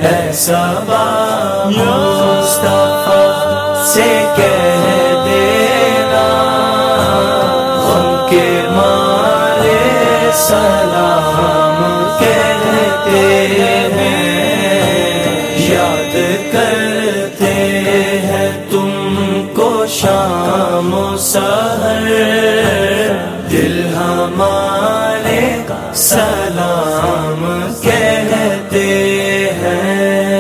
ऐसा मुस्तफा से कह देना, उनके मारे सलाम कहते हैं। याद करते हैं तुमको शाम सहर, दिल हमारे सलाम